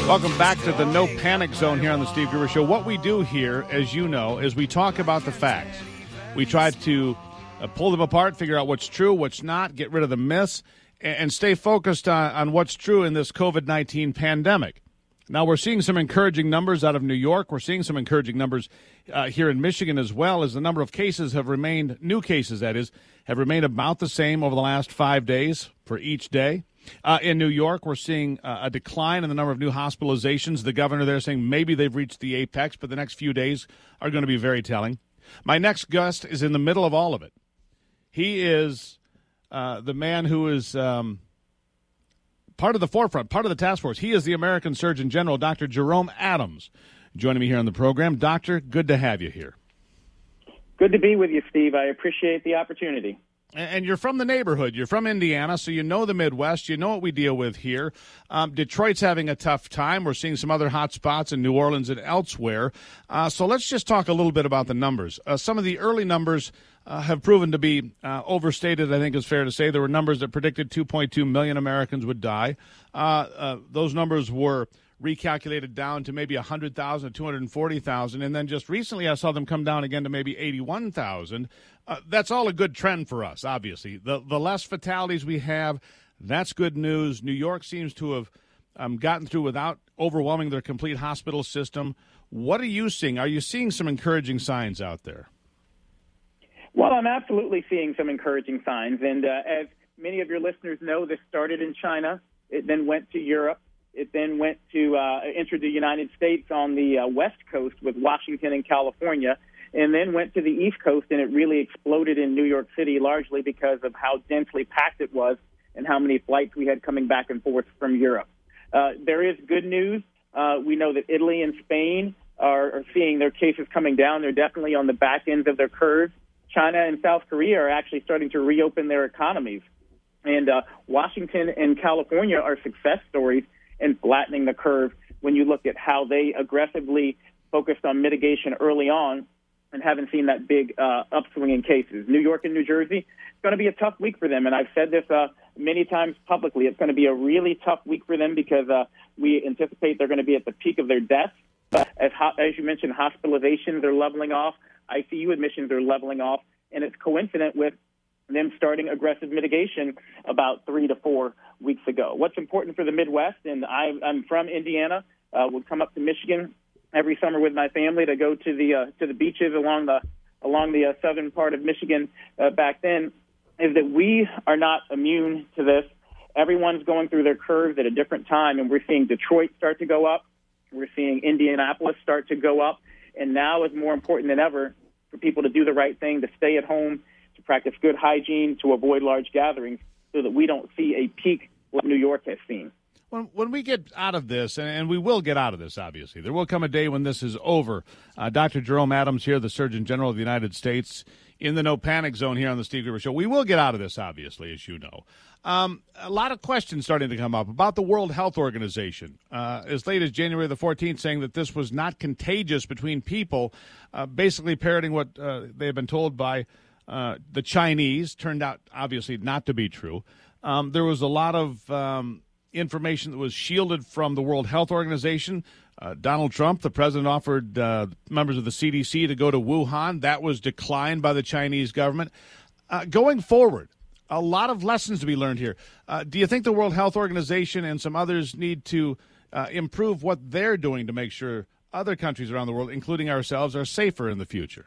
Welcome back to the No Panic Zone here on the Steve Gruber Show. What we do here, as you know, is we talk about the facts. We try to pull them apart, figure out what's true, what's not, get rid of the myths, and stay focused on what's true in this COVID-19 pandemic. Now, we're seeing some encouraging numbers out of New York. We're seeing some encouraging numbers here in Michigan as well, as the number of cases have remained, new cases that is, have remained about the same over the last 5 days for each day. In New York, we're seeing a decline in the number of new hospitalizations. The governor there saying maybe they've reached the apex, but the next few days are going to be very telling. My next guest is in the middle of all of it. He is the man who is part of the forefront, part of the task force. He is the American Surgeon General, Dr. Jerome Adams, joining me here on the program. Doctor, good to have you here. Good to be with you, Steve. I appreciate the opportunity. And you're from the neighborhood. You're from Indiana, so you know the Midwest. You know what we deal with here. Detroit's having a tough time. We're seeing some other hot spots in New Orleans and elsewhere. So let's just talk a little bit about the numbers. Some of the early numbers have proven to be overstated, I think is fair to say. There were numbers that predicted 2.2 million Americans would die. Those numbers were recalculated down to maybe 100,000, 240,000, and then just recently I saw them come down again to maybe 81,000. That's all a good trend for us, obviously. The less fatalities we have, that's good news. New York seems to have gotten through without overwhelming their complete hospital system. What are you seeing? Are you seeing some encouraging signs out there? Well, I'm absolutely seeing some encouraging signs, and as many of your listeners know, this started in China. It then went to Europe. It then went to entered the United States on the West Coast with Washington and California, and then went to the East Coast, and it really exploded in New York City, largely because of how densely packed it was and how many flights we had coming back and forth from Europe. There is good news. We know that Italy and Spain are seeing their cases coming down. They're definitely on the back ends of their curves. China and South Korea are actually starting to reopen their economies. And Washington and California are success stories in flattening the curve when you look at how they aggressively focused on mitigation early on and haven't seen that big upswing in cases. New York and New Jersey, it's going to be a tough week for them, and I've said this many times publicly. It's going to be a really tough week for them because we anticipate they're going to be at the peak of their deaths. As you mentioned, hospitalizations are leveling off, ICU admissions are leveling off, and it's coincident with them starting aggressive mitigation about 3 to 4 weeks ago. What's important for the Midwest, and I'm from Indiana, would come up to Michigan every summer with my family to go to the beaches along the southern part of Michigan back then, is that we are not immune to this. Everyone's going through their curves at a different time, and we're seeing Detroit start to go up. We're seeing Indianapolis start to go up, and now is more important than ever for people to do the right thing, to stay at home, to practice good hygiene, to avoid large gatherings so that we don't see a peak like New York has seen. When we get out of this, and we will get out of this, obviously, there will come a day when this is over. Dr. Jerome Adams here, the Surgeon General of the United States, in the No Panic Zone here on the Steve Gruber Show. We will get out of this, obviously, as you know. A lot of questions starting to come up about the World Health Organization. As late as January the 14th, saying that this was not contagious between people, basically parroting what they have been told by the Chinese. Turned out, obviously, not to be true. There was a lot of information that was shielded from the World Health Organization. Donald Trump, the president, offered members of the CDC to go to Wuhan. That was declined by the Chinese government. Going forward, a lot of lessons to be learned here. Do you think the World Health Organization and some others need to improve what they're doing to make sure other countries around the world, including ourselves, are safer in the future?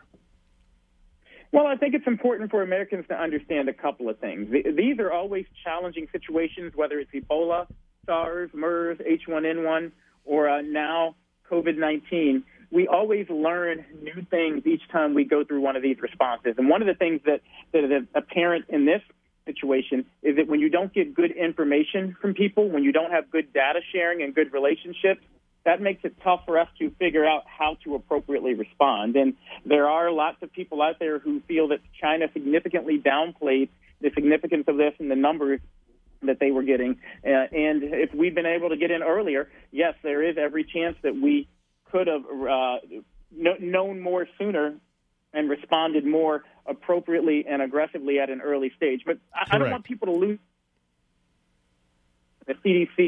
Well, I think it's important for Americans to understand a couple of things. These are always challenging situations, whether it's Ebola, SARS, MERS, H1N1, or now COVID-19. We always learn new things each time we go through one of these responses. And one of the things that is apparent in this situation is that when you don't get good information from people, when you don't have good data sharing and good relationships, that makes it tough for us to figure out how to appropriately respond. And there are lots of people out there who feel that China significantly downplayed the significance of this and the numbers that they were getting. And if we'd been able to get in earlier, yes, there is every chance that we could have known more sooner and responded more appropriately and aggressively at an early stage. But I don't want people to lose the CDC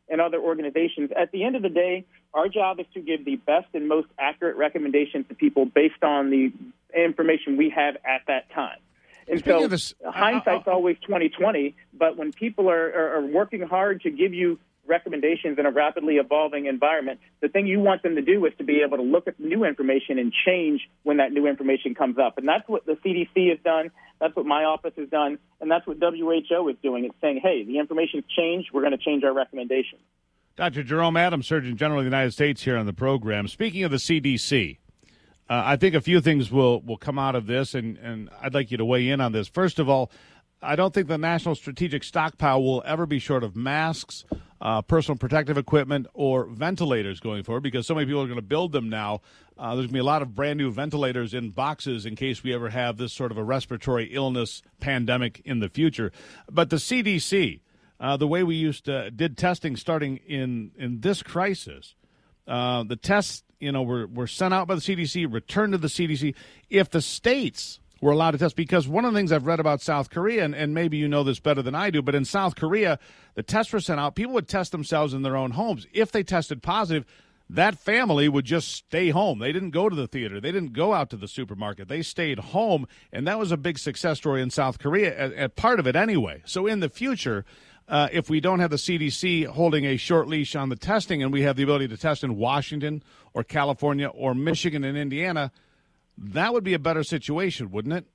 and other organizations. At the end of the day, our job is to give the best and most accurate recommendations to people based on the information we have at that time. And so hindsight's always 20/20, but when people are working hard to give you recommendations in a rapidly evolving environment, the thing you want them to do is to be able to look at new information and change when that new information comes up. And that's what the CDC has done. That's what my office has done. And that's what WHO is doing. It's saying, hey, the information's changed. We're going to change our recommendations. Dr. Jerome Adams, Surgeon General of the United States, here on the program. Speaking of the CDC, I think a few things will come out of this, and I'd like you to weigh in on this. First of all, I don't think the National Strategic Stockpile will ever be short of masks, personal protective equipment, or ventilators going forward, because so many people are going to build them now. There's going to be a lot of brand new ventilators in boxes in case we ever have this sort of a respiratory illness pandemic in the future. But the CDC, the way we did testing starting in this crisis, the tests, were sent out by the CDC, returned to the CDC. If the states were allowed to test, because one of the things I've read about South Korea, and maybe you know this better than I do, but in South Korea, the tests were sent out. People would test themselves in their own homes. If they tested positive, that family would just stay home. They didn't go to the theater. They didn't go out to the supermarket. They stayed home, and that was a big success story in South Korea, part of it anyway. So in the future, if we don't have the CDC holding a short leash on the testing and we have the ability to test in Washington or California or Michigan and Indiana, that would be a better situation, wouldn't it?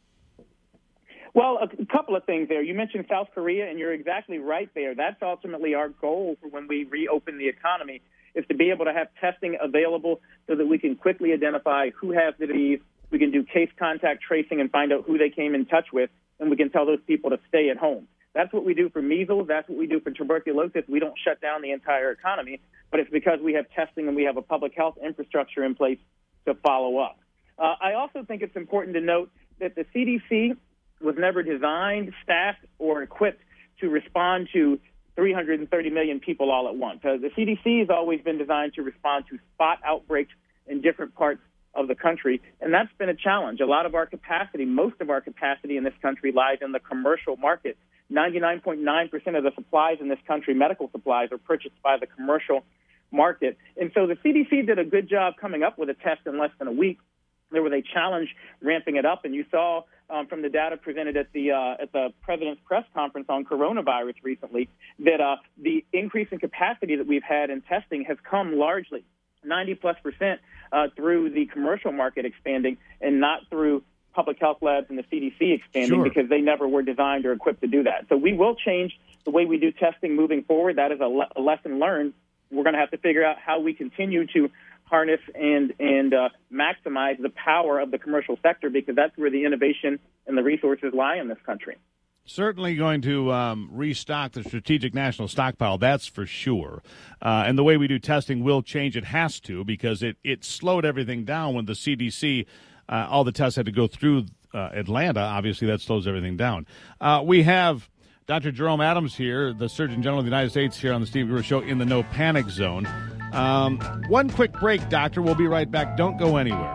Well, a couple of things there. You mentioned South Korea, and you're exactly right there. That's ultimately our goal for when we reopen the economy, is to be able to have testing available so that we can quickly identify who has the disease. We can do case contact tracing and find out who they came in touch with, and we can tell those people to stay at home. That's what we do for measles. That's what we do for tuberculosis. We don't shut down the entire economy, but it's because we have testing and we have a public health infrastructure in place to follow up. I also think it's important to note that the CDC was never designed, staffed, or equipped to respond to 330 million people all at once. The CDC has always been designed to respond to spot outbreaks in different parts of the country, and that's been a challenge. A lot of our capacity, most of our capacity in this country lies in the commercial market. 99.9% of the supplies in this country, medical supplies, are purchased by the commercial market. And so the CDC did a good job coming up with a test in less than a week. There was a challenge ramping it up, and you saw from the data presented at the president's press conference on coronavirus recently that the increase in capacity that we've had in testing has come largely 90+% through the commercial market expanding and not through public health labs and the CDC expanding. Sure. Because they never were designed or equipped to do that. So we will change the way we do testing moving forward. That is a lesson learned. We're going to have to figure out how we continue to harness and maximize the power of the commercial sector, because that's where the innovation and the resources lie in this country. Certainly going to restock the Strategic National Stockpile, that's for sure. And the way we do testing will change. It has to, because it slowed everything down when the CDC, all the tests had to go through Atlanta. Obviously, that slows everything down. We have Dr. Jerome Adams here, the Surgeon General of the United States, here on the Steve Gruber Show in the No Panic Zone. One quick break, Doctor. We'll be right back. Don't go anywhere.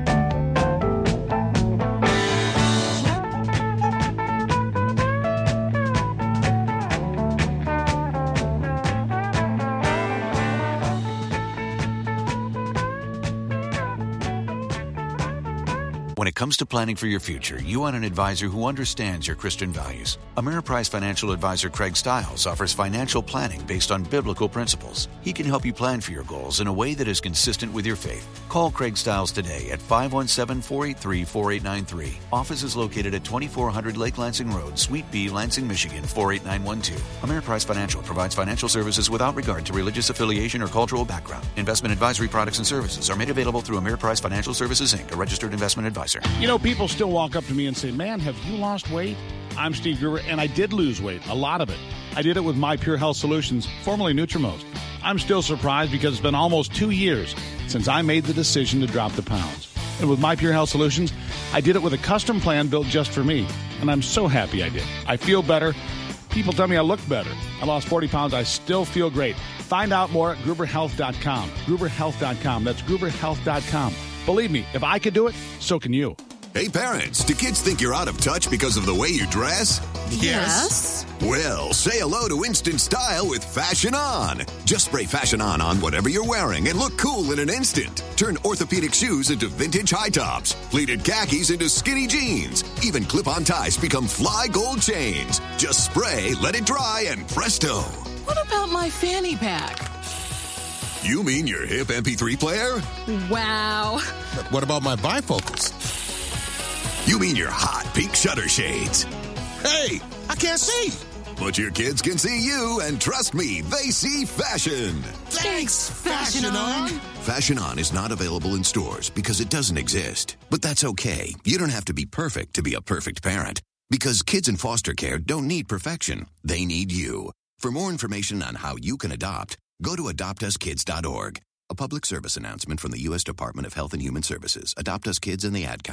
When it comes to planning for your future, you want an advisor who understands your Christian values. Ameriprise financial advisor Craig Stiles offers financial planning based on biblical principles. He can help you plan for your goals in a way that is consistent with your faith. Call Craig Stiles today at 517-483-4893. Office is located at 2400 Lake Lansing Road, Suite B, Lansing, Michigan, 48912. Ameriprise Financial provides financial services without regard to religious affiliation or cultural background. Investment advisory products and services are made available through Ameriprise Financial Services, Inc., a registered investment advisor. You know, people still walk up to me and say, man, have you lost weight? I'm Steve Gruber, and I did lose weight, a lot of it. I did it with My Pure Health Solutions, formerly Nutrimost. I'm still surprised because it's been almost 2 years since I made the decision to drop the pounds. And with My Pure Health Solutions, I did it with a custom plan built just for me, and I'm so happy I did. I feel better. People tell me I look better. I lost 40 pounds. I still feel great. Find out more at GruberHealth.com. GruberHealth.com. That's GruberHealth.com. Believe me, if I could do it, so can you. Hey, parents, do kids think you're out of touch because of the way you dress? Yes? Well, say hello to instant style with Fashion On. Just spray Fashion On whatever you're wearing and look cool in an instant. Turn orthopedic shoes into vintage high tops, pleated khakis into skinny jeans. Even clip-on ties become fly gold chains. Just spray, let it dry, and presto. What about my fanny pack? You mean your hip MP3 player? Wow. What about my bifocals? You mean your hot pink shutter shades? Hey, I can't see. But your kids can see you, and trust me, they see fashion. Thanks, Fashion On. Fashion On is not available in stores because it doesn't exist. But that's okay. You don't have to be perfect to be a perfect parent. Because kids in foster care don't need perfection. They need you. For more information on how you can adopt, go to adoptuskids.org. A public service announcement from the U.S. Department of Health and Human Services. Adopt Us Kids and the Ad Council.